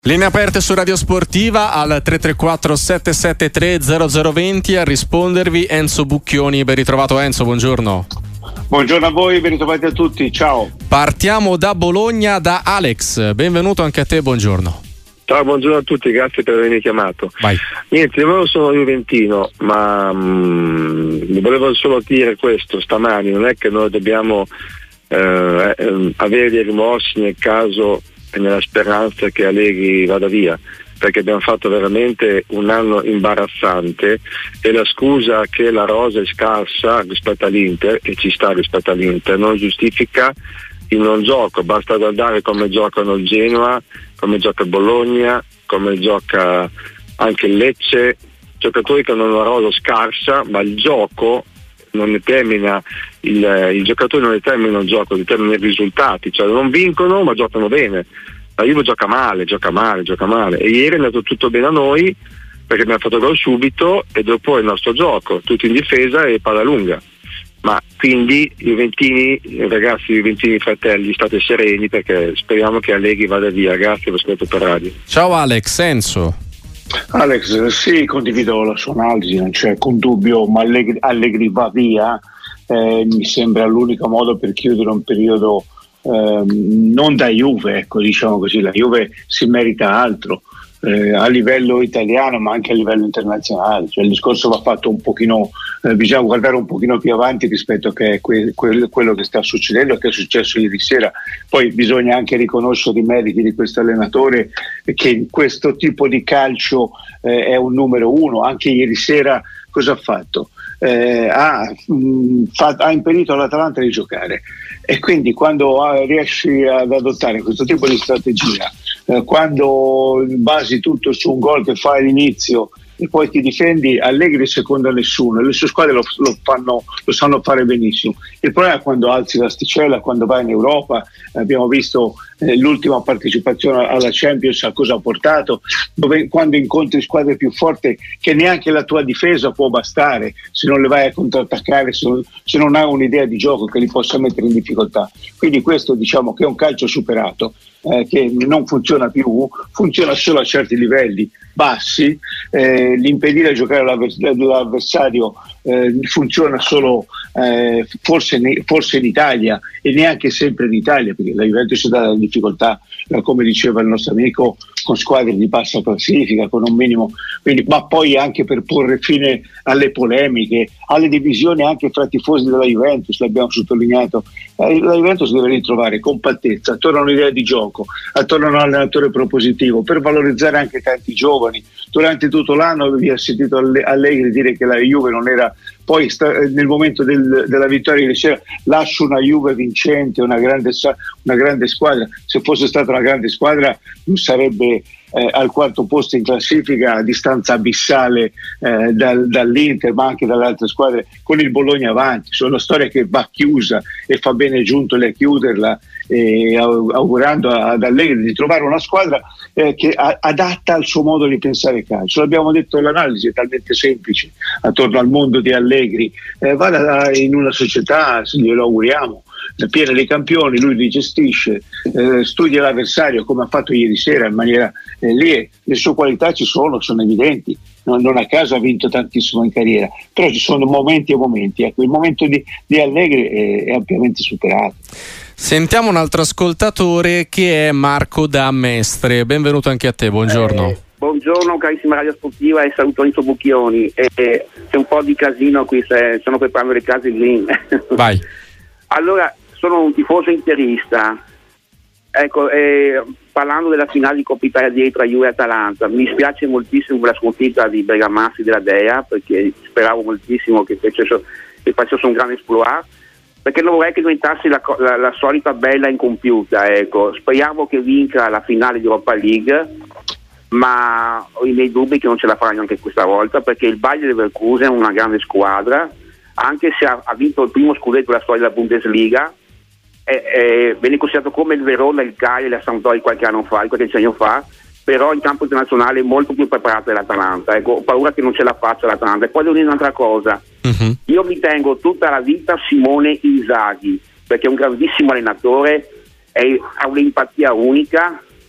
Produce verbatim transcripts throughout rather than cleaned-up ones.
Linee aperte su Radio Sportiva al tre tre quattro sette sette tre zero zero due zero. A rispondervi Enzo Bucchioni. Ben ritrovato Enzo, buongiorno. Buongiorno a voi, ben ritrovati a tutti, ciao. Partiamo da Bologna, da Alex. Benvenuto anche a te, buongiorno. Ciao, buongiorno a tutti, grazie per avermi chiamato. Vai. Niente, io sono juventino, ma mh, volevo solo dire questo stamani, non è che noi dobbiamo eh, eh, avere dei rimorsi nel caso e nella speranza che Allegri vada via, perché abbiamo fatto veramente un anno imbarazzante e la scusa che la rosa è scarsa rispetto all'Inter, e ci sta rispetto all'Inter, non giustifica il non gioco. Basta guardare come giocano il Genoa, come gioca il Bologna, come gioca anche il Lecce, giocatori che hanno una rosa scarsa, ma il gioco non determina il, il giocatore non determina il gioco, determina i risultati, cioè non vincono ma giocano bene. La Juve gioca male, gioca male, gioca male e ieri è andato tutto bene a noi perché abbiamo fatto gol subito e dopo il nostro gioco, tutti in difesa e palla lunga. Ma quindi Juventini, ragazzi Juventini fratelli, state sereni perché speriamo che Allegri vada via. Grazie per ascolto per radio. Ciao Alex, Enzo. Alex, sì, condivido la sua analisi, non c'è alcun dubbio, ma Allegri, Allegri va via, eh, mi sembra l'unico modo per chiudere un periodo eh, non da Juve, ecco, diciamo così, la Juve si merita altro. Eh, a livello italiano ma anche a livello internazionale, cioè il discorso va fatto un pochino, eh, bisogna guardare un pochino più avanti rispetto a che, que, que, quello che sta succedendo e che è successo ieri sera. Poi bisogna anche riconoscere i meriti di questo allenatore che in questo tipo di calcio eh, è un numero uno. Anche ieri sera cosa ha fatto? Eh, ha, mh, fa, ha impedito all'Atalanta di giocare, e quindi quando ah, riesci ad adottare questo tipo di strategia, eh, quando basi tutto su un gol che fa all'inizio e poi ti difendi, Allegri seconda nessuno, le sue squadre lo, lo, fanno, lo sanno fare benissimo. Il problema è quando alzi l'asticella, quando vai in Europa. Abbiamo visto eh, l'ultima partecipazione alla Champions a cosa ha portato, dove quando incontri squadre più forti che neanche la tua difesa può bastare se non le vai a contrattaccare, se non, se non hai un'idea di gioco che li possa mettere in difficoltà. Quindi questo diciamo che è un calcio superato, eh, che non funziona più, funziona solo a certi livelli bassi. Eh, l'impedire a giocare l'avversario eh, funziona solo eh, forse, ne, forse in Italia, e neanche sempre in Italia, perché la Juventus è data in difficoltà, eh, come diceva il nostro amico, con squadre di bassa classifica, con un minimo, quindi, ma poi anche per porre fine alle polemiche, alle divisioni anche fra tifosi della Juventus, l'abbiamo sottolineato. Eh, la Juventus deve ritrovare compattezza attorno a un'idea di gioco, attorno a un allenatore propositivo, per valorizzare anche tanti giovani. Durante tutto l'anno avevi sentito Allegri dire che la Juve non era, poi sta, nel momento del, della vittoria di sera, lascio una Juve vincente, una grande, una grande squadra. Se fosse stata una grande squadra non sarebbe eh, al quarto posto in classifica, a distanza abissale eh, dal, dall'Inter ma anche dalle altre squadre, con il Bologna avanti. Sono una storia che va chiusa e fa bene Giuntoli a chiuderla, e augurando ad Allegri di trovare una squadra eh, che a, adatta al suo modo di pensare calcio. L'abbiamo detto, l'analisi è talmente semplice attorno al mondo di Allegri. Eh, vada in una società, glielo auguriamo, piena di campioni, lui li gestisce, eh, studia l'avversario come ha fatto ieri sera in maniera eh, lì, le sue qualità ci sono, sono evidenti, non, non a caso ha vinto tantissimo in carriera, però ci sono momenti e momenti. Ecco, il momento di, di Allegri è, è ampiamente superato. Sentiamo un altro ascoltatore che è Marco da Mestre. Benvenuto anche a te, buongiorno. Eh, buongiorno carissima Radio Sportiva e saluto Enzo Bucchioni. Eh, eh, c'è un po' di casino qui, se, stanno preparando le case lì. Vai. Allora, sono un tifoso interista. Ecco, eh, parlando della finale di Coppa Italia di tra Juve e Atalanta, mi spiace moltissimo per la sconfitta di Bergamaschi della Dea, perché speravo moltissimo che facesse, che facesse un grande esploit, perché non vorrei che diventasse la, la, la solita bella incompiuta. Ecco, speriamo che vinca la finale di Europa League, ma ho i miei dubbi che non ce la farà neanche questa volta, perché il Bayer Leverkusen è una grande squadra, anche se ha, ha vinto il primo scudetto della storia della Bundesliga. È, è, viene considerato come il Verona, il Cagliari e la Sampdoria qualche anno fa, qualche decennio fa, però in campo internazionale è molto più preparato dell'Atalanta. Ecco, ho paura che non ce la faccia l'Atalanta. E poi devo dire un'altra cosa, uh-huh. Io mi tengo tutta la vita Simone Inzaghi, perché è un grandissimo allenatore, è, ha un'empatia unica,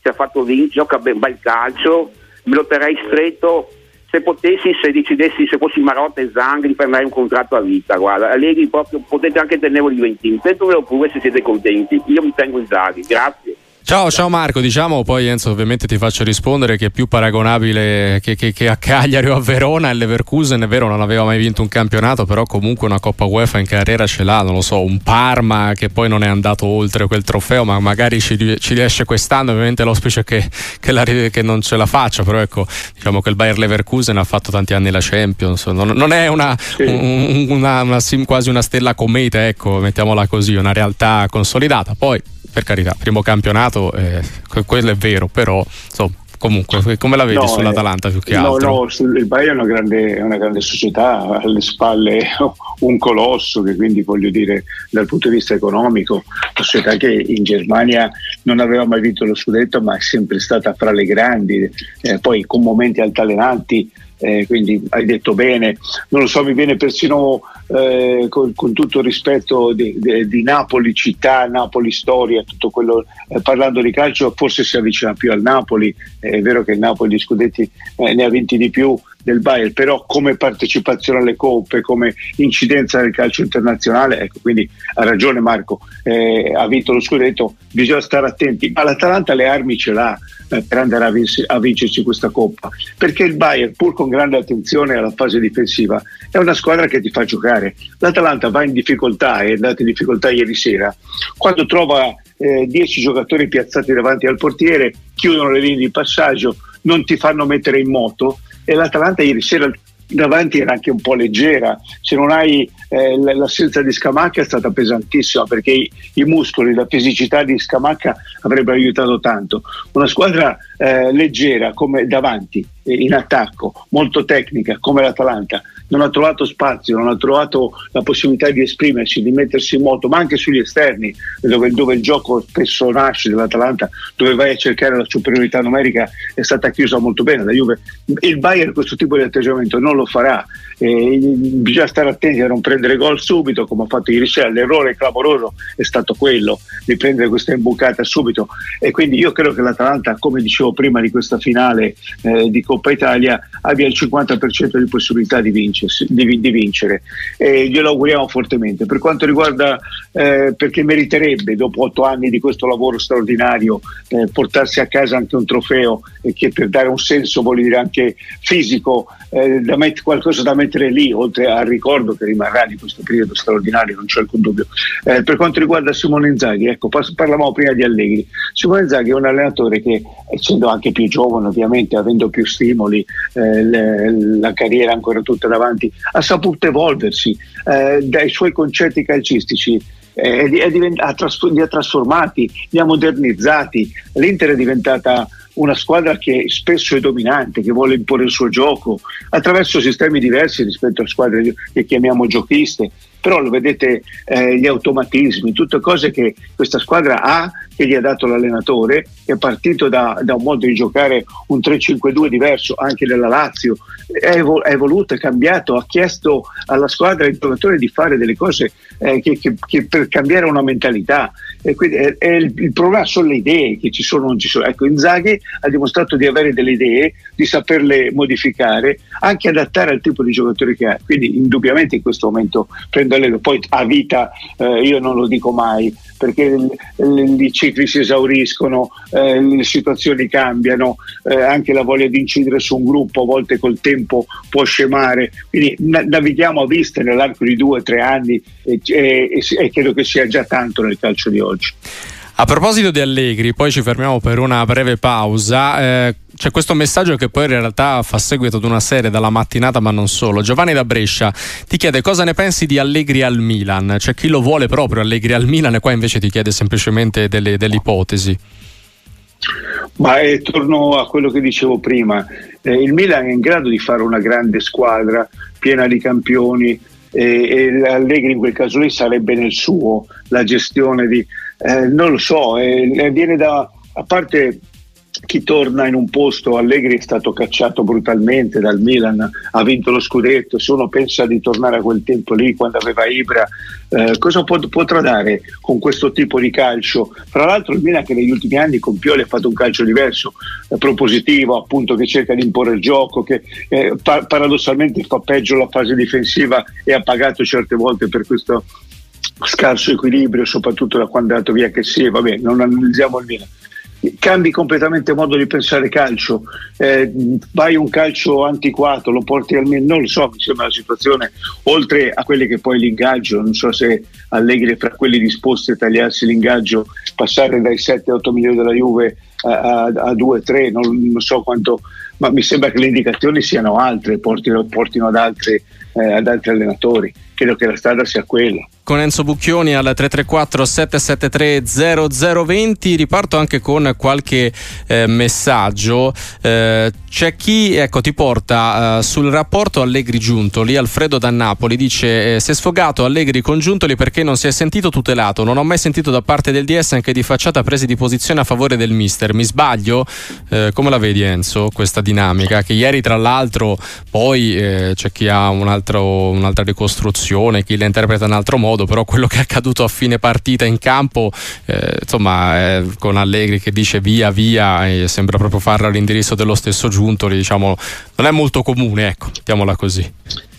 ci ha fatto vincere, gioca ben bel calcio, me lo terrei stretto. Se potessi, se decidessi, se fossi Marotta e Zangri, prenderei un contratto a vita. Guarda, Allegri proprio potete anche tenerlo di Juventino, tenetelo pure se siete contenti. Io mi tengo Inzaghi, grazie. Ciao, ciao Marco, diciamo poi Enzo ovviamente ti faccio rispondere che è più paragonabile che, che, che a Cagliari o a Verona. Il Leverkusen è vero non aveva mai vinto un campionato, però comunque una Coppa UEFA in carriera ce l'ha, non lo so, un Parma che poi non è andato oltre quel trofeo, ma magari ci, ci riesce quest'anno. Ovviamente l'auspicio è che, che, la, che non ce la faccia, però ecco, diciamo che il Bayer Leverkusen ha fatto tanti anni la Champions, non, non è una, sì. un, una, una, quasi una stella cometa, ecco, mettiamola così, una realtà consolidata. Poi per carità, primo campionato, eh, quello è vero, però insomma, comunque come la vedi no, sull'Atalanta più che no, altro? No, il Bayern è una grande, è una grande società, alle spalle un colosso che quindi voglio dire dal punto di vista economico, una società che in Germania non aveva mai vinto lo scudetto ma è sempre stata fra le grandi, eh, poi con momenti altalenanti. Eh, quindi hai detto bene, non lo so, mi viene persino eh, con, con tutto il rispetto di, di, di Napoli città, Napoli storia, tutto quello, eh, parlando di calcio forse si avvicina più al Napoli, eh, è vero che il Napoli di scudetti eh, ne ha vinti di più del Bayern, però come partecipazione alle coppe, come incidenza nel calcio internazionale, ecco, quindi ha ragione Marco, eh, ha vinto lo scudetto, bisogna stare attenti, ma l'Atalanta le armi ce l'ha eh, per andare a, vinc- a vincersi questa coppa, perché il Bayern, pur con grande attenzione alla fase difensiva, è una squadra che ti fa giocare. L'Atalanta va in difficoltà, è andata in difficoltà ieri sera, quando trova dieci eh, giocatori piazzati davanti al portiere, chiudono le linee di passaggio, non ti fanno mettere in moto, e l'Atalanta ieri sera davanti era anche un po' leggera, se non hai eh, l'assenza di Scamacca è stata pesantissima, perché i, i muscoli, la fisicità di Scamacca avrebbero aiutato tanto. Una squadra eh, leggera come davanti, eh, in attacco, molto tecnica come l'Atalanta, non ha trovato spazio, non ha trovato la possibilità di esprimersi, di mettersi in moto, ma anche sugli esterni dove, dove il gioco spesso nasce dell'Atalanta, dove vai a cercare la superiorità numerica, è stata chiusa molto bene la Juve. Il Bayern questo tipo di atteggiamento non lo farà, eh, bisogna stare attenti a non prendere gol subito come ha fatto ieri sera. L'errore clamoroso è stato quello di prendere questa imbucata subito, e quindi io credo che l'Atalanta, come dicevo prima di questa finale eh, di Coppa Italia, abbia il cinquanta per cento di possibilità di vincere Di, di vincere e glielo auguriamo fortemente. Per quanto riguarda eh, perché meriterebbe dopo otto anni di questo lavoro straordinario eh, portarsi a casa anche un trofeo, e che per dare un senso vuol dire anche fisico, eh, da met- qualcosa da mettere lì oltre al ricordo che rimarrà di questo periodo straordinario, non c'è alcun dubbio. Eh, per quanto riguarda Simone Inzaghi, ecco, pas- parlavamo prima di Allegri. Simone Inzaghi è un allenatore che, essendo anche più giovane ovviamente, avendo più stimoli, eh, le- la carriera ancora tutta davanti, ha saputo evolversi eh, dai suoi concetti calcistici, eh, è divent- ha tras- li ha trasformati, li ha modernizzati. L'Inter è diventata una squadra che spesso è dominante, che vuole imporre il suo gioco attraverso sistemi diversi rispetto a squadre che chiamiamo giochiste, però lo vedete, eh, gli automatismi, tutte cose che questa squadra ha, che gli ha dato l'allenatore, che è partito da, da un modo di giocare, un tre cinque due diverso anche nella Lazio, è, evol- è evoluto, è cambiato, ha chiesto alla squadra e al giocatore di fare delle cose eh, che, che, che per cambiare una mentalità, e quindi è, è il, il problema sono le idee che ci sono o non ci sono. Ecco, Inzaghi ha dimostrato di avere delle idee, di saperle modificare, anche adattare al tipo di giocatore che ha, quindi indubbiamente in questo momento prendo Allegri. Poi a vita eh, io non lo dico mai, perché i cicli si esauriscono, eh, le situazioni cambiano, eh, anche la voglia di incidere su un gruppo a volte col tempo può scemare, quindi na- navighiamo a vista nell'arco di due o tre anni e, e, e credo che sia già tanto nel calcio di oggi. A proposito di Allegri, poi ci fermiamo per una breve pausa. Eh, c'è questo messaggio che poi in realtà fa seguito ad una serie dalla mattinata, ma non solo. Giovanni da Brescia ti chiede cosa ne pensi di Allegri al Milan. C'è chi lo vuole proprio Allegri al Milan, e qua invece ti chiede semplicemente delle, delle ipotesi. Ma eh, torno a quello che dicevo prima, eh, il Milan è in grado di fare una grande squadra piena di campioni, e, e Allegri in quel caso lì sarebbe nel suo la gestione di eh, non lo so, eh, viene da, a parte chi torna in un posto, Allegri è stato cacciato brutalmente dal Milan, ha vinto lo scudetto, se uno pensa di tornare a quel tempo lì quando aveva Ibra, eh, cosa pot- potrà dare con questo tipo di calcio? Fra l'altro il Milan che negli ultimi anni con Pioli ha fatto un calcio diverso, eh, propositivo, appunto, che cerca di imporre il gioco, che eh, pa- paradossalmente fa peggio la fase difensiva e ha pagato certe volte per questo scarso equilibrio, soprattutto da quando è andato via che sì, vabbè, non analizziamo il Milan. Cambi completamente modo di pensare calcio, eh, vai un calcio antiquato, lo porti al Milan, non lo so, mi sembra la situazione, oltre a quelli che poi l'ingaggio, non so se Allegri è fra quelli disposti a tagliarsi l'ingaggio, passare dai sette otto milioni della Juve a, a, a due tre, non, non so quanto, ma mi sembra che le indicazioni siano altre, portino, portino ad, altre, eh, ad altri allenatori. Credo che la strada sia quella. Con Enzo Bucchioni al tre tre quattro sette sette tre zero zero due zero. Riparto anche con qualche eh, messaggio. Eh, c'è chi ecco ti porta eh, sul rapporto Allegri-Giuntoli. Alfredo da Napoli dice eh, si è sfogato Allegri con Giuntoli perché non si è sentito tutelato. Non ho mai sentito da parte del D S anche di facciata presi di posizione a favore del mister. Mi sbaglio? Eh, come la vedi, Enzo, questa dinamica? Che ieri tra l'altro poi eh, c'è chi ha un altro, un'altra ricostruzione, chi la interpreta in un altro modo, però quello che è accaduto a fine partita in campo, eh, insomma, eh, con Allegri che dice via via e sembra proprio farlo all'indirizzo dello stesso Giuntoli, diciamo, non è molto comune, ecco, mettiamola così.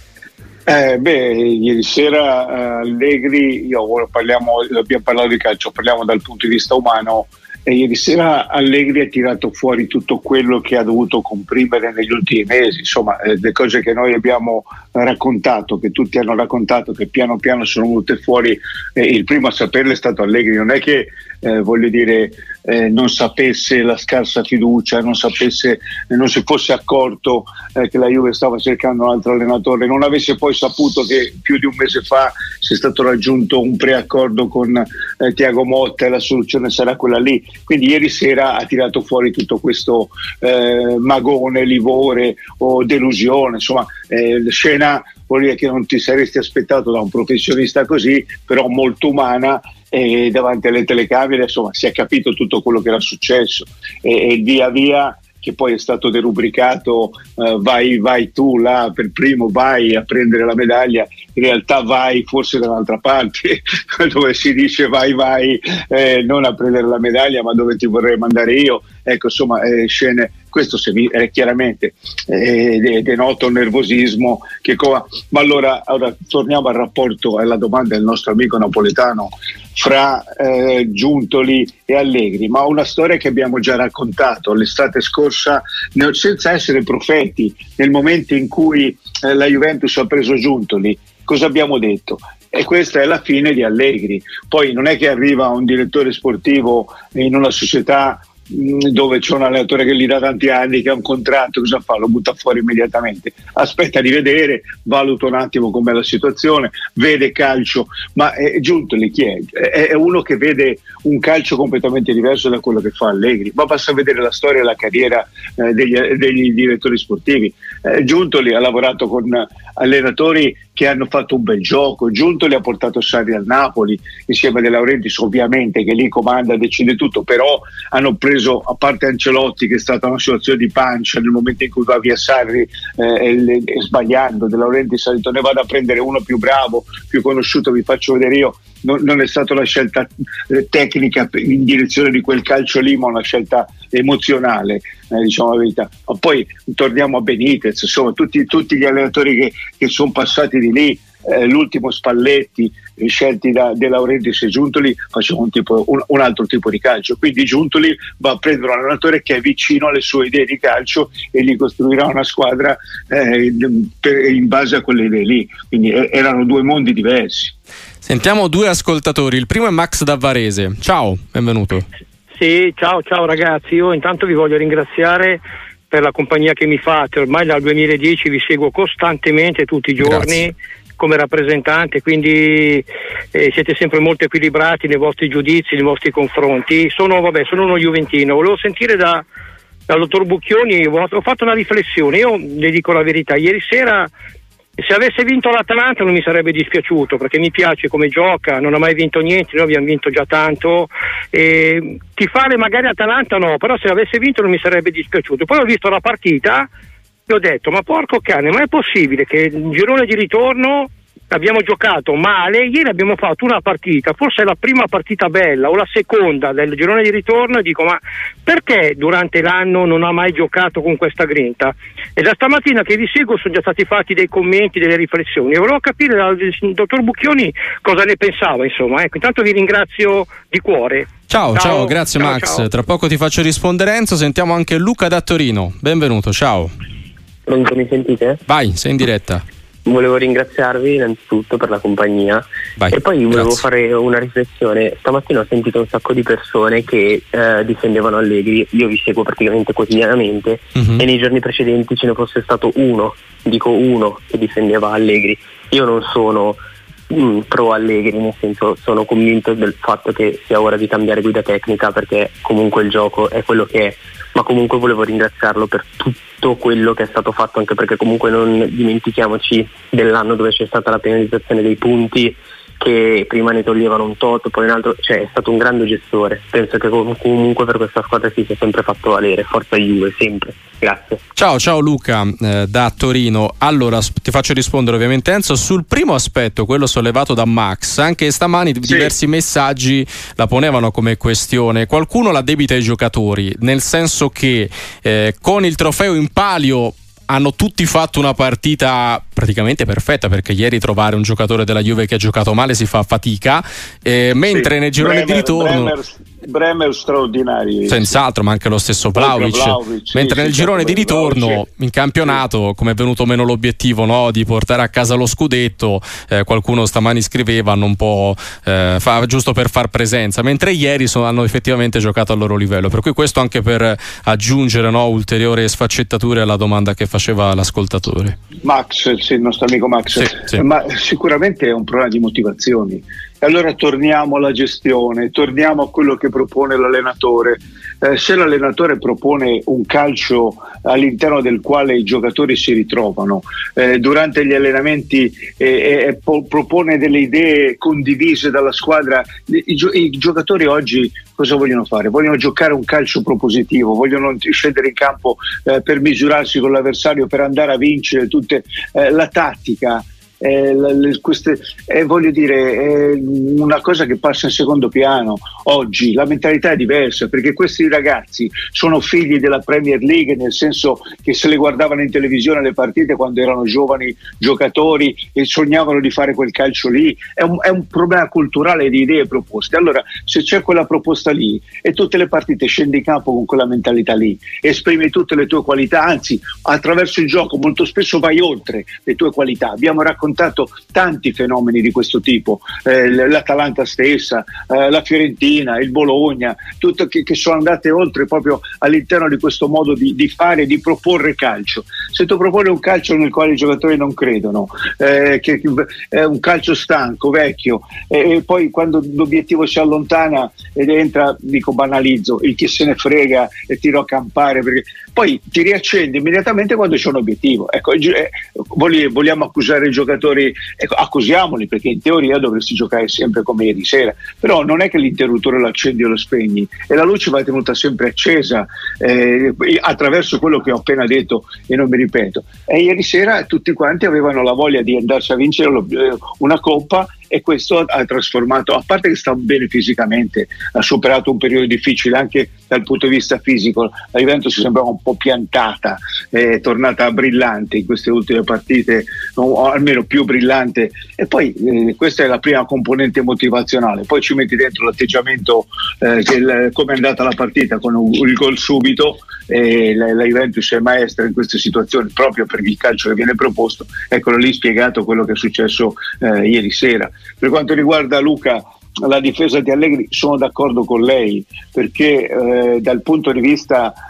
Eh, beh, ieri sera eh, Allegri, io parliamo, abbiamo parlato di calcio, parliamo dal punto di vista umano. E ieri sera Allegri ha tirato fuori tutto quello che ha dovuto comprimere negli ultimi mesi, insomma, eh, le cose che noi abbiamo raccontato, che tutti hanno raccontato, che piano piano sono venute fuori, eh, il primo a saperle è stato Allegri, non è che eh, voglio dire eh, non sapesse la scarsa fiducia, non sapesse, eh, non si fosse accorto eh, che la Juve stava cercando un altro allenatore, non avesse poi saputo che più di un mese fa sia stato raggiunto un preaccordo con eh, Thiago Motta e la soluzione sarà quella lì. Quindi ieri sera ha tirato fuori tutto questo eh, magone, livore o delusione, insomma, eh, scena vuol dire che non ti saresti aspettato da un professionista così, però molto umana, e davanti alle telecamere insomma si è capito tutto quello che era successo e, e via via che poi è stato derubricato uh, vai, vai tu là per primo, vai a prendere la medaglia, in realtà vai forse dall'altra parte dove si dice vai vai eh, non a prendere la medaglia ma dove ti vorrei mandare io, ecco insomma eh, scene, questo se vi, eh, chiaramente eh, denota un nervosismo che co- ma allora, allora torniamo al rapporto, alla domanda del nostro amico napoletano fra eh, Giuntoli e Allegri, ma una storia che abbiamo già raccontato l'estate scorsa, senza essere profeti, nel momento in cui eh, la Juventus ha preso Giuntoli, cosa abbiamo detto? E questa è la fine di Allegri. Poi non è che arriva un direttore sportivo in una società dove c'è un allenatore che gli dà tanti anni, che ha un contratto, cosa fa? Lo butta fuori immediatamente, aspetta di vedere, valuta un attimo com'è la situazione, vede calcio, ma è, Giuntoli chi è? È uno che vede un calcio completamente diverso da quello che fa Allegri, ma basta vedere la storia e la carriera eh, degli, degli direttori sportivi. eh, Giuntoli ha lavorato con allenatori che hanno fatto un bel gioco, Giuntoli ha portato Sarri al Napoli insieme a De Laurentiis, ovviamente che lì comanda, decide tutto, però hanno preso, a parte Ancelotti che è stata una situazione di pancia nel momento in cui va via Sarri eh, e, e sbagliando, De Laurentiis ha detto ne vado a prendere uno più bravo, più conosciuto, vi faccio vedere io. Non, non è stata una scelta eh, tecnica in direzione di quel calcio lì, ma una scelta emozionale, eh, diciamo la verità. Ma poi torniamo a Benitez, insomma tutti, tutti gli allenatori che, che sono passati di lì, eh, l'ultimo Spalletti, eh, scelti da De Laurentiis e Giuntoli, facevano un, tipo, un, un altro tipo di calcio, quindi Giuntoli va a prendere un allenatore che è vicino alle sue idee di calcio e gli costruirà una squadra eh, per, in base a quelle idee lì, quindi eh, erano due mondi diversi. Sentiamo due ascoltatori, il primo è Max da Varese. Ciao, benvenuto. Sì, ciao ciao ragazzi, io intanto vi voglio ringraziare per la compagnia che mi fate, ormai dal duemiladieci vi seguo costantemente tutti i giorni. Grazie. Come rappresentante, quindi eh, siete sempre molto equilibrati nei vostri giudizi, nei vostri confronti. Sono, vabbè, sono uno juventino, volevo sentire da, dal dottor Bucchioni, ho fatto una riflessione, io le dico la verità, ieri sera Se avesse vinto l'Atalanta non mi sarebbe dispiaciuto, perché mi piace come gioca, non ha mai vinto niente, noi abbiamo vinto già tanto, e tifare magari Atalanta no, però se avesse vinto non mi sarebbe dispiaciuto. Poi ho visto la partita e ho detto, ma porco cane, ma è possibile che il girone di ritorno abbiamo giocato male, ieri abbiamo fatto una partita, forse è la prima partita bella o la seconda del girone di ritorno, e dico, ma perché durante l'anno non ha mai giocato con questa grinta? E da stamattina che vi seguo sono già stati fatti dei commenti, delle riflessioni, e volevo capire dal dottor Bucchioni cosa ne pensava, insomma. Ecco, intanto vi ringrazio di cuore. Ciao, ciao, ciao grazie ciao, Max, ciao. Tra poco ti faccio rispondere Enzo, sentiamo anche Luca da Torino, benvenuto, ciao. Pronto, mi sentite? Vai, sei in diretta. Volevo ringraziarvi innanzitutto per la compagnia. Vai, e poi volevo grazie. fare una riflessione. Stamattina ho sentito un sacco di persone che eh, difendevano Allegri, io vi seguo praticamente quotidianamente, uh-huh. e nei giorni precedenti ce ne fosse stato uno, dico uno, che difendeva Allegri. Io non sono mm, pro Allegri, nel senso sono convinto del fatto che sia ora di cambiare guida tecnica, perché comunque il gioco è quello che è, ma comunque volevo ringraziarlo per tutto quello che è stato fatto, anche perché comunque non dimentichiamoci dell'anno dove c'è stata la penalizzazione dei punti, che prima ne toglievano un tot, poi un altro, cioè è stato un grande gestore. Penso che comunque per questa squadra si sia sempre fatto valere. Forza Juve, sempre. Grazie. Ciao, ciao Luca eh, da Torino. Allora ti faccio rispondere ovviamente Enzo sul primo aspetto, quello sollevato da Max. Anche stamani sì. diversi messaggi la ponevano come questione. Qualcuno la debita ai giocatori, nel senso che eh, con il trofeo in palio hanno tutti fatto una partita praticamente perfetta, perché ieri trovare un giocatore della Juve che ha giocato male si fa fatica, eh, mentre sì, nel girone Bremer, di ritorno Bremer, Bremer straordinari, senz'altro, ma anche lo stesso Vlahovic, Vlahovic mentre sì, nel sì, girone di ritorno Vlahovic, in campionato, sì. come è venuto meno l'obiettivo, no, di portare a casa lo scudetto, eh, qualcuno stamani scriveva hanno un po' eh, fa, giusto per far presenza, mentre ieri sono, hanno effettivamente giocato al loro livello, per cui questo anche per aggiungere, no, ulteriori sfaccettature alla domanda che faceva l'ascoltatore. Max, sì, il nostro amico Max, sì, sì. ma sicuramente è un problema di motivazioni. E allora torniamo alla gestione, torniamo a quello che propone l'allenatore. Eh, se l'allenatore propone un calcio all'interno del quale i giocatori si ritrovano, eh, durante gli allenamenti eh, eh, po- propone delle idee condivise dalla squadra, i, i, gio- i giocatori oggi cosa vogliono fare? Vogliono giocare un calcio propositivo, vogliono scendere in campo eh, per misurarsi con l'avversario, per andare a vincere tutte eh, la tattica. Eh, le, queste, eh, voglio dire, è una cosa che passa in secondo piano oggi. La mentalità è diversa, perché questi ragazzi sono figli della Premier League, nel senso che se le guardavano in televisione le partite quando erano giovani giocatori e sognavano di fare quel calcio lì. È un, è un problema culturale di idee proposte. Allora, se c'è quella proposta lì e tutte le partite scendi in campo con quella mentalità lì, esprimi tutte le tue qualità, anzi attraverso il gioco molto spesso vai oltre le tue qualità. Abbiamo raccontato tanti fenomeni di questo tipo, eh, l'Atalanta stessa, eh, la Fiorentina, il Bologna, tutto che, che sono andate oltre proprio all'interno di questo modo di, di fare, di proporre calcio. Se tu proponi un calcio nel quale i giocatori non credono, eh, che, che è un calcio stanco, vecchio, eh, e poi quando l'obiettivo si allontana ed entra, dico banalizzo, il chi se ne frega e tiro a campare, perché poi ti riaccende immediatamente quando c'è un obiettivo. Ecco, eh, vogliamo accusare i giocatori, ecco, accusiamoli, perché in teoria dovresti giocare sempre come ieri sera, però non è che l'interruttore lo accendi o lo spegni, e la luce va tenuta sempre accesa, eh, attraverso quello che ho appena detto e non mi ripeto. E ieri sera tutti quanti avevano la voglia di andarsi a vincere una coppa, e questo ha trasformato, a parte che sta bene fisicamente, ha superato un periodo difficile anche dal punto di vista fisico. La Juventus si sembrava un po' piantata, è tornata brillante in queste ultime partite, o almeno più brillante, e poi eh, questa è la prima componente motivazionale. Poi ci metti dentro l'atteggiamento, eh, che come è andata la partita con un, il gol subito, e la, la Juventus è maestra in queste situazioni proprio per il calcio che viene proposto. Eccolo lì spiegato quello che è successo eh, ieri sera. Per quanto riguarda Luca, la difesa di Allegri, sono d'accordo con lei, perché eh, dal punto di vista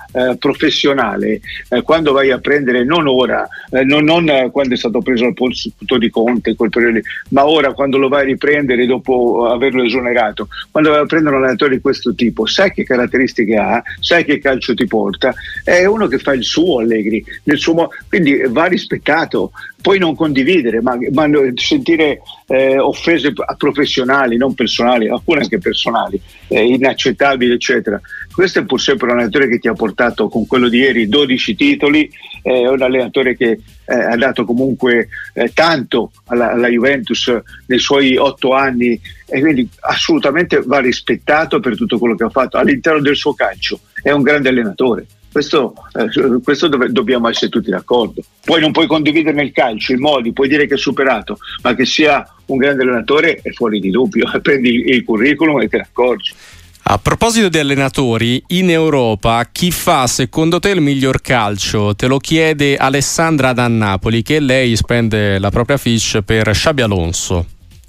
eh, professionale, eh, quando vai a prendere, non ora, eh, non, non eh, quando è stato preso al punto di Conte, quel periodo lì, ma ora quando lo vai a riprendere dopo averlo esonerato, quando vai a prendere un allenatore di questo tipo, sai che caratteristiche ha, sai che calcio ti porta, è uno che fa il suo Allegri, nel suo mo- quindi va rispettato. Poi non condividere, ma, ma sentire eh, offese a professionali, non personali, alcune anche personali, eh, inaccettabili, eccetera. Questo è pur sempre un allenatore che ti ha portato, con quello di ieri, dodici titoli, è eh, un allenatore che eh, ha dato comunque eh, tanto alla, alla Juventus nei suoi otto anni, e quindi assolutamente va rispettato per tutto quello che ha fatto all'interno del suo calcio. È un grande allenatore. Questo, eh, questo dove, dobbiamo essere tutti d'accordo. Poi non puoi condividere nel calcio i modi, puoi dire che è superato, ma che sia un grande allenatore è fuori di dubbio. Prendi il, il curriculum e te ne accorgi. A proposito di allenatori, in Europa chi fa secondo te il miglior calcio? Te lo chiede Alessandra da Napoli, che lei spende la propria fiche per Xabi Alonso.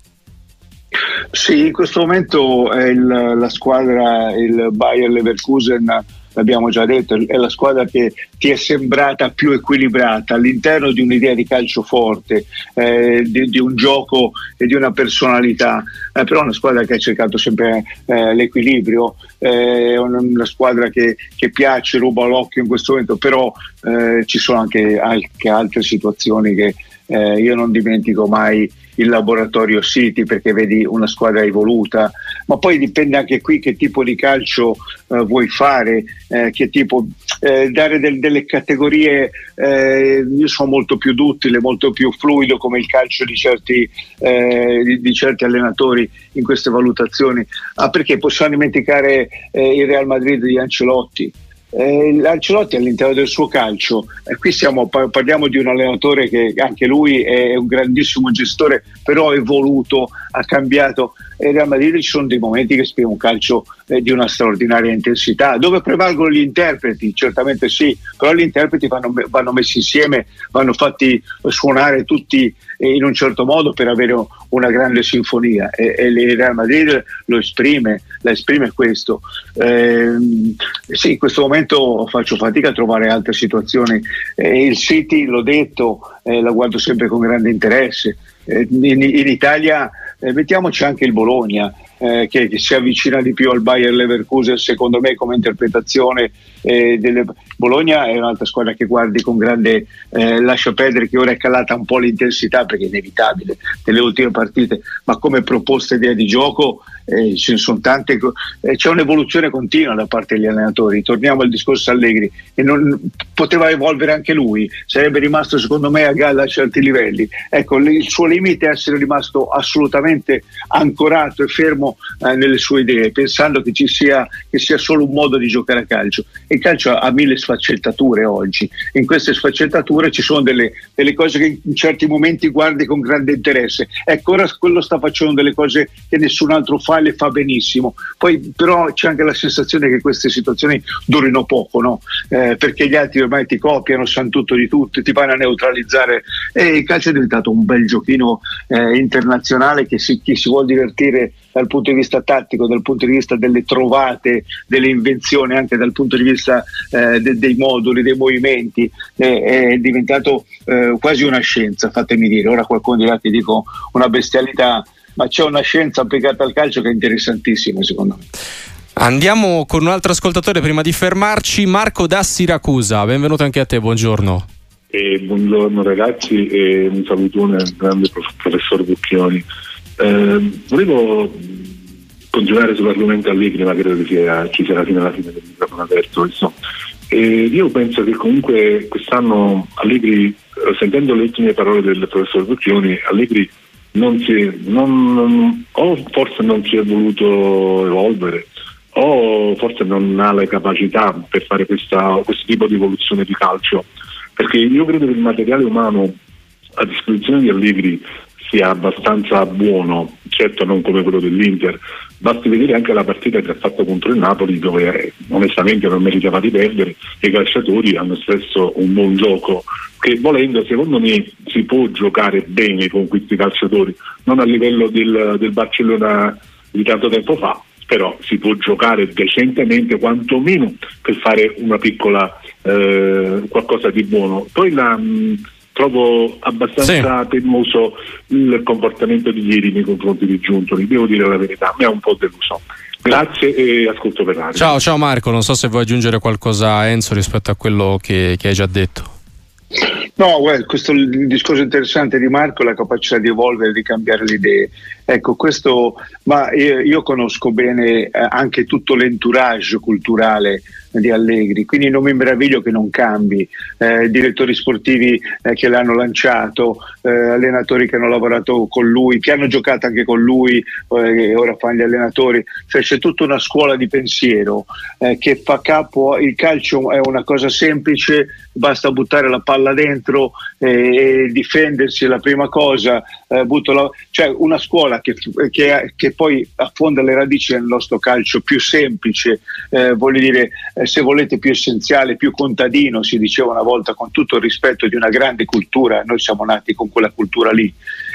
Sì, in questo momento è il, la squadra, il Bayer Leverkusen, l'abbiamo già detto, è la squadra che ti è sembrata più equilibrata all'interno di un'idea di calcio forte, eh, di, di un gioco e di una personalità, eh, però è una squadra che ha cercato sempre eh, l'equilibrio, eh, è una, una squadra che, che piace, ruba l'occhio in questo momento, però eh, ci sono anche, anche altre situazioni che eh, io non dimentico mai. Il Laboratorio City, perché vedi una squadra evoluta, ma poi dipende anche qui che tipo di calcio eh, vuoi fare, eh, che tipo eh, dare del, delle categorie. Eh, io sono molto più duttile, molto più fluido come il calcio di certi, eh, di, di certi allenatori in queste valutazioni, ah, perché possiamo dimenticare eh, il Real Madrid di Ancelotti. Eh, Ancelotti all'interno del suo calcio, eh, qui siamo, parliamo di un allenatore che anche lui è un grandissimo gestore, però ha evoluto, ha cambiato, e Real Madrid ci sono dei momenti che spiega un calcio eh, di una straordinaria intensità, dove prevalgono gli interpreti, certamente sì, però gli interpreti vanno, vanno messi insieme, vanno fatti suonare tutti in un certo modo per avere una grande sinfonia, e, e il Real Madrid lo esprime, la esprime questo. Eh, sì, in questo momento faccio fatica a trovare altre situazioni. Eh, il City, l'ho detto, eh, la guardo sempre con grande interesse. Eh, in, in Italia eh, mettiamoci anche il Bologna, eh, che, che si avvicina di più al Bayer Leverkusen, secondo me, come interpretazione. Eh, delle... Bologna è un'altra squadra che guardi con grande eh, lascia perdere, che ora è calata un po' l'intensità perché è inevitabile delle ultime partite, ma come proposta idea di gioco eh, ce ne sono tante, eh, c'è un'evoluzione continua da parte degli allenatori. Torniamo al discorso Allegri, e non poteva evolvere anche lui, sarebbe rimasto secondo me a galla a certi livelli. Ecco, il suo limite è essere rimasto assolutamente ancorato e fermo eh, nelle sue idee, pensando che ci sia, che sia solo un modo di giocare a calcio. Il calcio ha mille sfaccettature oggi, in queste sfaccettature ci sono delle, delle cose che in certi momenti guardi con grande interesse. Ecco, ora quello sta facendo delle cose che nessun altro fa e le fa benissimo, poi però c'è anche la sensazione che queste situazioni durino poco, no? Eh, perché gli altri ormai ti copiano, sanno tutto di tutto, ti vanno a neutralizzare, e il calcio è diventato un bel giochino eh, internazionale che si, chi si vuol divertire dal punto di vista tattico, dal punto di vista delle trovate, delle invenzioni, anche dal punto di vista eh, de- dei moduli, dei movimenti, eh, è diventato eh, quasi una scienza, fatemi dire. Ora qualcuno dirà che dico una bestialità, ma c'è una scienza applicata al calcio che è interessantissima, secondo me. Andiamo con un altro ascoltatore prima di fermarci. Marco da Siracusa, benvenuto anche a te, buongiorno. E buongiorno ragazzi, e un salutone al grande professor Bucchioni. Eh, volevo continuare sull'argomento Allegri, ma credo che sia, ci sia fino alla fine del microfono aperto. Insomma. E io penso che comunque quest'anno Allegri, sentendo le ultime parole del professor Bucchioni, Allegri non si, non, non, o forse non si è voluto evolvere, o forse non ha le capacità per fare questa, questo tipo di evoluzione di calcio, perché io credo che il materiale umano a disposizione di Allegri sia abbastanza buono, certo non come quello dell'Inter. Basti vedere anche la partita che ha fatto contro il Napoli, dove onestamente non meritava di perdere, e i calciatori hanno espresso un buon gioco, che volendo secondo me si può giocare bene con questi calciatori, non a livello del, del Barcellona di tanto tempo fa, però si può giocare decentemente quantomeno per fare una piccola eh, qualcosa di buono. Poi la mh, trovo abbastanza sì. temoso il comportamento di ieri nei confronti di Giuntoli, devo dire la verità, mi ha un po' deluso. Grazie e ascolto per radio. Ciao, ciao Marco, non so se vuoi aggiungere qualcosa, Enzo, rispetto a quello che, che hai già detto. No, well, questo il discorso interessante di Marco è la capacità di evolvere, di cambiare le idee. Ecco, questo, ma io, io conosco bene eh, anche tutto l'entourage culturale di Allegri, quindi non mi meraviglio che non cambi. Eh, direttori sportivi eh, che l'hanno lanciato, eh, allenatori che hanno lavorato con lui, che hanno giocato anche con lui eh, e ora fanno gli allenatori, cioè c'è tutta una scuola di pensiero eh, che fa capo. Il calcio è una cosa semplice, basta buttare la palla dentro e, e difendersi è la prima cosa, eh, butto la, cioè una scuola che, che, che poi affonda le radici nel nostro calcio più semplice, eh, voglio dire, eh, se volete più essenziale, più contadino, si diceva una volta, con tutto il rispetto di una grande cultura. Noi siamo nati con quella cultura lì,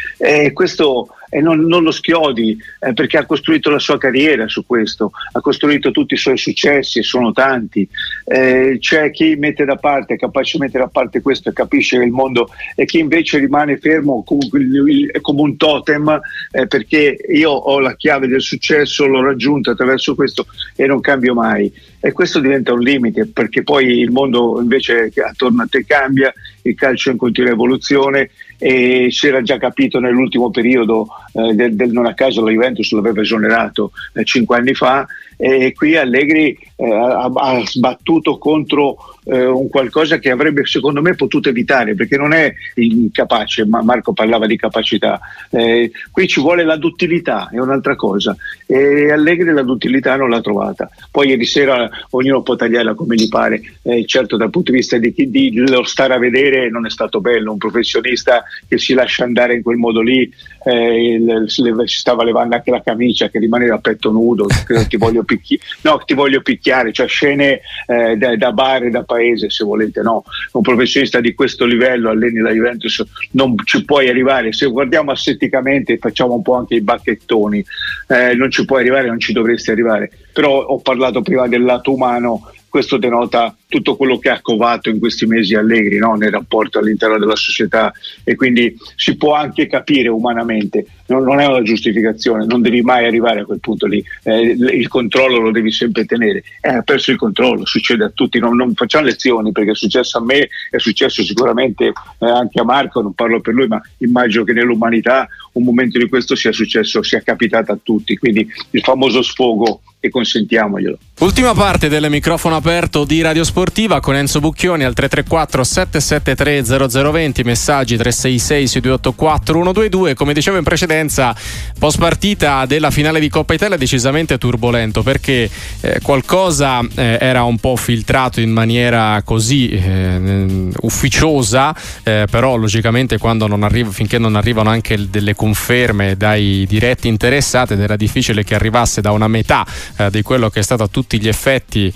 e questo e non, non lo schiodi eh, perché ha costruito la sua carriera su questo, ha costruito tutti i suoi successi e sono tanti. Eh, c'è chi mette da parte, è capace di mettere da parte questo e capisce il mondo, e chi invece rimane fermo come, come un totem eh, perché io ho la chiave del successo, l'ho raggiunto attraverso questo e non cambio mai. E questo diventa un limite, perché poi il mondo invece attorno a te cambia, il calcio è in continua evoluzione, e si era già capito nell'ultimo periodo eh, del, del non a caso la Juventus l'aveva esonerato eh, cinque anni fa, e qui Allegri eh, ha, ha sbattuto contro eh, un qualcosa che avrebbe secondo me potuto evitare, perché non è incapace, ma Marco parlava di capacità, eh, qui ci vuole la duttilità, è un'altra cosa, e Allegri la duttilità non l'ha trovata. Poi ieri sera ognuno può tagliarla come gli pare, eh, certo dal punto di vista di chi di lo stare a vedere non è stato bello, un professionista che si lascia andare in quel modo lì, eh, il, si stava levando anche la camicia, che rimaneva a petto nudo, ti voglio picchi- no, ti voglio picchiare, cioè scene eh, da, da bar e da paese, se volete. No, un professionista di questo livello, alleni la Juventus, non ci puoi arrivare. Se guardiamo asseticamente, facciamo un po' anche i bacchettoni, eh, non ci puoi arrivare, non ci dovresti arrivare. Però ho parlato prima del lato umano, questo denota tutto quello che ha covato in questi mesi Allegri, no? Nel rapporto all'interno della società, e quindi si può anche capire umanamente, non, non è una giustificazione, non devi mai arrivare a quel punto lì, eh, il controllo lo devi sempre tenere. Eh, ha perso il controllo, succede a tutti, non, non facciamo lezioni, perché è successo a me, è successo sicuramente eh, anche a Marco, non parlo per lui, ma immagino che nell'umanità un momento di questo sia successo, sia capitato a tutti, quindi il famoso sfogo, e consentiamoglielo. Ultima parte del microfono aperto di Radio Sportiva con Enzo Bucchioni al tre tre quattro sette sette tre zero zero due zero, messaggi tre sei sei sei due otto quattro uno due due. Come dicevo in precedenza, post partita della finale di Coppa Italia decisamente turbolento, perché eh, qualcosa eh, era un po' filtrato in maniera così eh, ufficiosa, eh, però logicamente quando non arriva, finché non arrivano anche delle conferme dai diretti interessati, ed era difficile che arrivasse da una metà eh, di quello che è stato a tutti gli effetti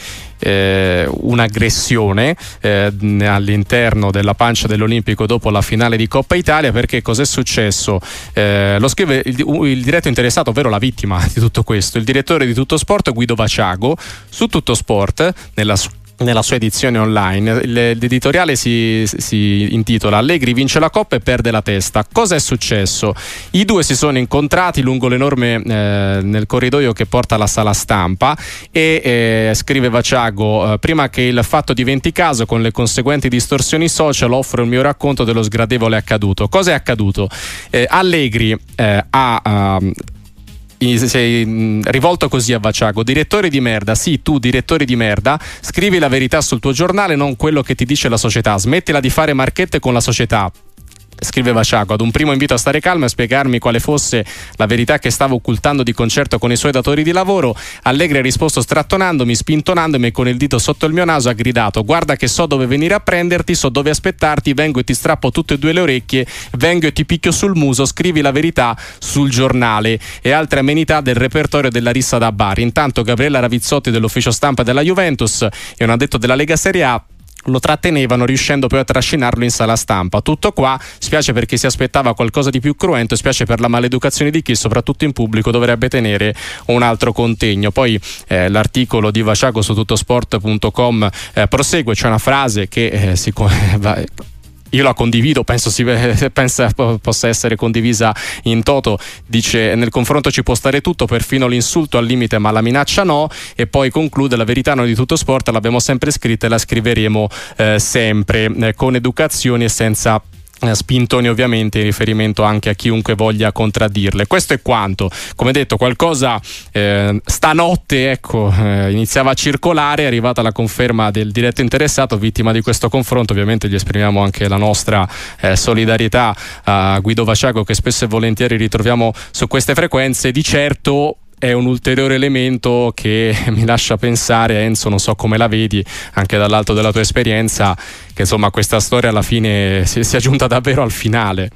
Eh, un'aggressione eh, all'interno della pancia dell'Olimpico dopo la finale di Coppa Italia. Perché cos'è successo? Eh, lo scrive il, il diretto interessato, ovvero la vittima di tutto questo, il direttore di Tutto Sport Guido Vaciago, su Tutto Sport nella nella sua edizione online. L'editoriale si, si intitola Allegri vince la Coppa e perde la testa. Cosa è successo? I due si sono incontrati lungo l'enorme eh, nel corridoio che porta alla sala stampa, e eh, scrive Vaciago, eh, prima che il fatto diventi caso con le conseguenti distorsioni social, offro il mio racconto dello sgradevole accaduto. Cosa è accaduto? Eh, Allegri eh, ha uh, sei rivolto così a Vaciago: direttore di merda, sì, tu direttore di merda, scrivi la verità sul tuo giornale, non quello che ti dice la società, smettila di fare marchette con la società. Scrive Vaciago, ad un primo invito a stare calmo e spiegarmi quale fosse la verità che stavo occultando di concerto con i suoi datori di lavoro, Allegri ha risposto strattonandomi, spintonandomi, e con il dito sotto il mio naso ha gridato: guarda che so dove venire a prenderti, so dove aspettarti, vengo e ti strappo tutte e due le orecchie, vengo e ti picchio sul muso, scrivi la verità sul giornale. E altre amenità del repertorio della rissa da bar. Intanto Gabriella Ravizzotti dell'ufficio stampa della Juventus e un addetto della Lega Serie A lo trattenevano, riuscendo poi a trascinarlo in sala stampa. Tutto qua, spiace perché si aspettava qualcosa di più cruento, spiace per la maleducazione di chi soprattutto in pubblico dovrebbe tenere un altro contegno. Poi eh, l'articolo di Vaciago su tuttosport punto com eh, prosegue, c'è una frase che eh, si va, io la condivido, penso si pensa possa essere condivisa in toto. Dice: nel confronto ci può stare tutto, perfino l'insulto al limite, ma la minaccia no. E poi conclude: la verità noi di Tutto Sport l'abbiamo sempre scritta e la scriveremo eh, sempre eh, con educazione e senza spintoni, ovviamente in riferimento anche a chiunque voglia contraddirle. Questo è quanto. Come detto, qualcosa eh, stanotte ecco eh, iniziava a circolare, è arrivata la conferma del diretto interessato, vittima di questo confronto. Ovviamente gli esprimiamo anche la nostra eh, solidarietà a Guido Vaciago, che spesso e volentieri ritroviamo su queste frequenze. Di certo è un ulteriore elemento che mi lascia pensare, Enzo, non so come la vedi anche dall'alto della tua esperienza, che insomma questa storia alla fine si, si è giunta davvero al finale.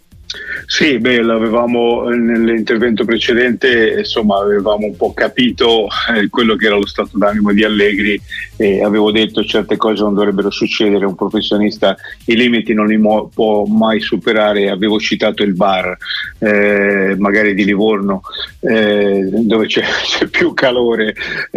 Sì, beh, l'avevamo nell'intervento precedente, insomma, avevamo un po' capito eh, quello che era lo stato d'animo di Allegri, e avevo detto certe cose non dovrebbero succedere, un professionista i limiti non li mo- può mai superare. Avevo citato il bar, eh, magari di Livorno, eh, dove c'è, c'è più calore,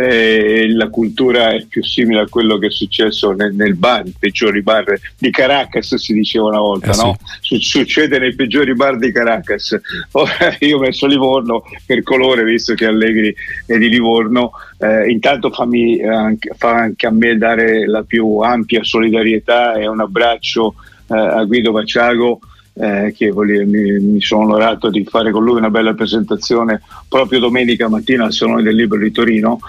eh, la cultura è più simile a quello che è successo nel, nel bar, i peggiori bar di Caracas, si diceva una volta, eh sì. No? Su- succede nei peggiori bar di Caracas. Ora io ho messo Livorno per colore, visto che Allegri è di Livorno. Eh, intanto fammi anche, fa anche a me dare la più ampia solidarietà e un abbraccio eh, a Guido Vaciago, eh, che voglio, mi, mi sono onorato di fare con lui una bella presentazione proprio domenica mattina al Salone del Libro di Torino.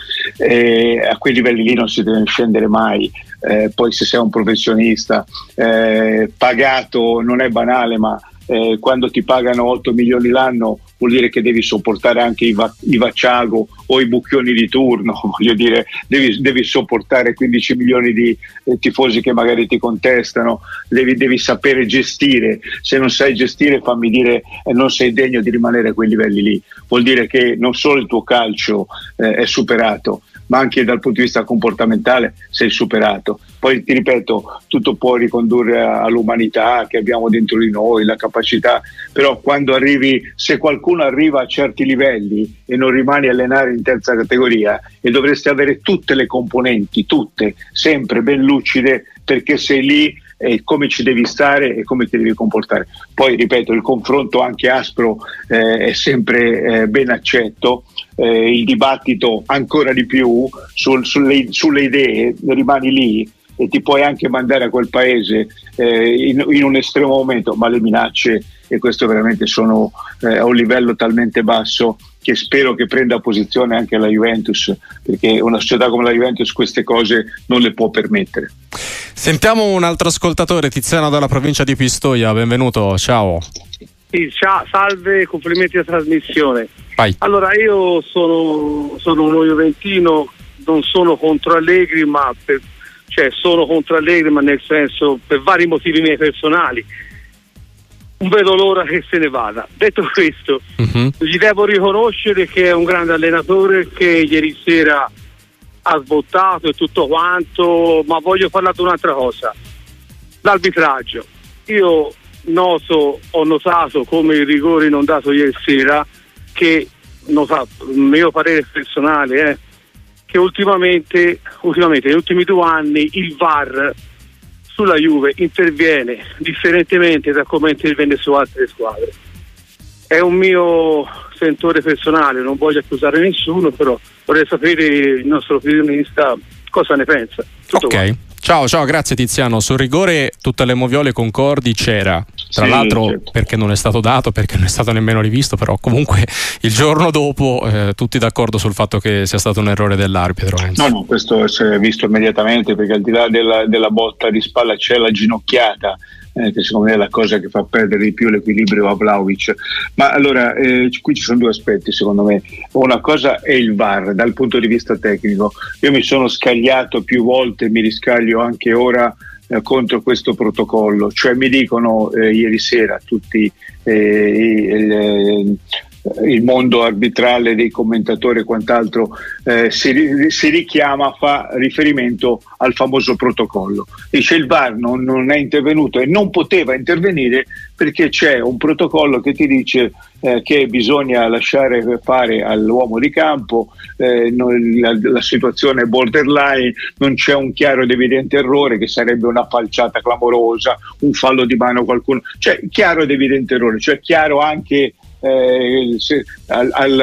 E a quei livelli lì non si deve scendere mai. Eh, poi se sei un professionista eh, pagato, non è banale, ma Eh, quando ti pagano otto milioni l'anno vuol dire che devi sopportare anche i, va- i Vaciago o i Bucchioni di turno, voglio dire, devi, devi sopportare quindici milioni di eh, tifosi che magari ti contestano, devi, devi sapere gestire. Se non sai gestire, fammi dire, eh, non sei degno di rimanere a quei livelli lì. Vuol dire che non solo il tuo calcio eh, è superato, ma anche dal punto di vista comportamentale sei superato. Poi ti ripeto, tutto può ricondurre all'umanità che abbiamo dentro di noi, la capacità, però quando arrivi, se qualcuno arriva a certi livelli e non rimani a allenare in terza categoria, e dovresti avere tutte le componenti, tutte, sempre ben lucide, perché sei lì e come ci devi stare e come ti devi comportare. Poi ripeto, il confronto anche aspro eh, è sempre eh, ben accetto, eh, il dibattito ancora di più sul, sulle, sulle idee, rimani lì e ti puoi anche mandare a quel paese eh, in, in un estremo momento, ma le minacce, e questo veramente sono eh, a un livello talmente basso che spero che prenda posizione anche la Juventus, perché una società come la Juventus queste cose non le può permettere. Sentiamo un altro ascoltatore, Tiziano dalla provincia di Pistoia, benvenuto, ciao. Sì, ciao, salve, complimenti alla trasmissione. Vai. Allora, io sono, sono uno juventino, non sono contro Allegri, ma per, cioè sono contro Allegri, ma nel senso per vari motivi miei personali. Non vedo l'ora che se ne vada. Detto questo, uh-huh. gli devo riconoscere che è un grande allenatore, che ieri sera ha sbottato e tutto quanto, ma voglio parlare di un'altra cosa: l'arbitraggio. Io noto, ho notato come il rigore non dato ieri sera, che nota, il mio parere personale è che ultimamente, ultimamente negli ultimi due anni il V A R sulla Juve interviene differentemente da come interviene su altre squadre. È un mio sentore personale, non voglio accusare nessuno, però vorrei sapere il nostro opinionista cosa ne pensa. Tutto ok, qua. Ciao, ciao, grazie Tiziano. Sul rigore tutte le moviole concordi c'era, tra sì, l'altro certo. Perché non è stato dato, perché non è stato nemmeno rivisto, però comunque il giorno dopo eh, tutti d'accordo sul fatto che sia stato un errore dell'arbitro. Enzo. No, no, questo si è visto immediatamente, perché al di là della, della botta di spalla c'è la ginocchiata, eh, che secondo me è la cosa che fa perdere di più l'equilibrio a Vlahovic. Ma allora, eh, qui ci sono due aspetti secondo me. Una cosa è il V A R dal punto di vista tecnico. Io mi sono scagliato più volte, mi riscaglio anche ora eh, contro questo protocollo. Cioè mi dicono eh, ieri sera tutti eh, il, il mondo arbitrale dei commentatori e quant'altro eh, si, si richiama, fa riferimento al famoso protocollo. Dice il V A R non, non è intervenuto e non poteva intervenire perché c'è un protocollo che ti dice eh, che bisogna lasciare fare all'uomo di campo, eh, non, la, la situazione è borderline, non c'è un chiaro ed evidente errore che sarebbe una falciata clamorosa, un fallo di mano qualcuno, cioè chiaro ed evidente errore, cioè chiaro anche Eh, se, al, al,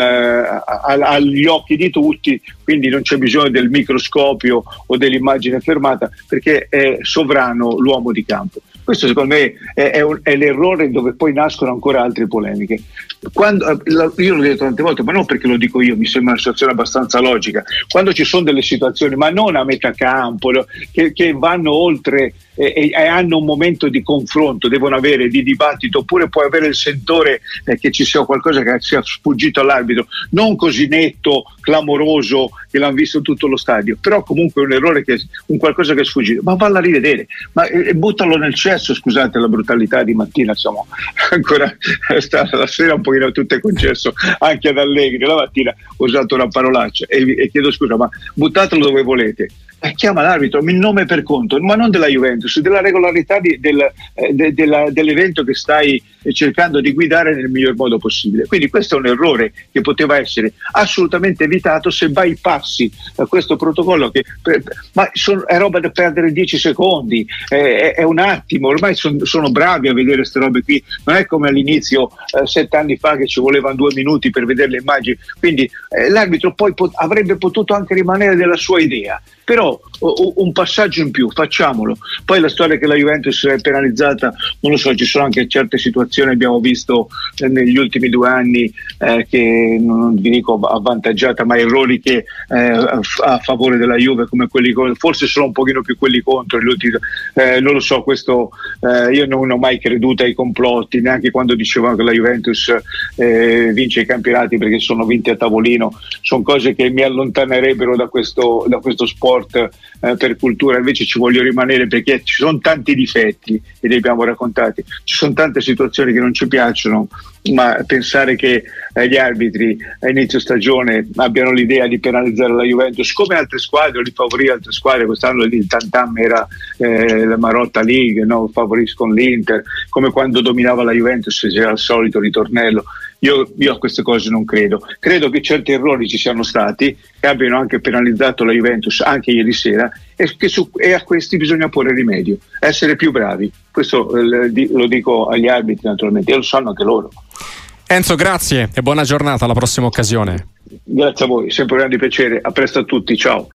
al, agli occhi di tutti, quindi non c'è bisogno del microscopio o dell'immagine fermata perché è sovrano l'uomo di campo. Questo secondo me è, è, un, è l'errore dove poi nascono ancora altre polemiche. Quando, io l'ho detto tante volte, ma non perché lo dico io, mi sembra una situazione abbastanza logica. Quando ci sono delle situazioni, ma non a metà campo, che, che vanno oltre e, e hanno un momento di confronto, devono avere di dibattito, oppure puoi avere il sentore eh, che ci sia qualcosa che sia sfuggito all'arbitro, non così netto, clamoroso, che l'hanno visto tutto lo stadio, però comunque un errore, che un qualcosa che è sfuggito, ma valla a rivedere, ma eh, buttalo nel cesso, scusate la brutalità di mattina, insomma, ancora sta, la sera un pochino tutto è concesso anche ad Allegri, la mattina ho usato una parolaccia e, e chiedo scusa, ma buttatelo dove volete. Eh, chiama l'arbitro, il nome per conto, ma non della Juventus, della regolarità di, del, eh, de, della, dell'evento che stai cercando di guidare nel miglior modo possibile. Quindi questo è un errore che poteva essere assolutamente evitato se bypassi eh, questo protocollo che per, ma son, è roba da perdere dieci secondi, eh, è, è un attimo, ormai son, sono bravi a vedere queste robe qui, non è come all'inizio eh, sette anni fa che ci volevano due minuti per vedere le immagini, quindi eh, l'arbitro poi pot- avrebbe potuto anche rimanere della sua idea, però o, un passaggio in più, facciamolo. Poi la storia che la Juventus è penalizzata, non lo so, ci sono anche certe situazioni, abbiamo visto eh, negli ultimi due anni eh, che non vi dico avvantaggiata, ma errori che eh, a favore della Juve, come quelli forse sono un pochino più quelli contro, eh, non lo so, questo eh, io non ho mai creduto ai complotti, neanche quando dicevano che la Juventus eh, vince i campionati perché sono vinti a tavolino, sono cose che mi allontanerebbero da questo, da questo sport eh, per cultura. Invece ci voglio rimanere perché ci sono tanti difetti e li abbiamo raccontati, ci sono tante situazioni che non ci piacciono, ma pensare che eh, gli arbitri a inizio stagione abbiano l'idea di penalizzare la Juventus come altre squadre o di favorire altre squadre, quest'anno il Tantam era eh, la Marotta League, no? Favoriscono l'Inter, come quando dominava la Juventus c'era il solito ritornello. Io, io a queste cose non credo, credo che certi errori ci siano stati, che abbiano anche penalizzato la Juventus anche ieri sera, e, che su, e a questi bisogna porre rimedio, essere più bravi. Questo eh, lo dico agli arbitri naturalmente, e lo sanno anche loro. Enzo, grazie e buona giornata, alla prossima occasione. Grazie a voi, sempre un grande piacere, a presto a tutti, ciao.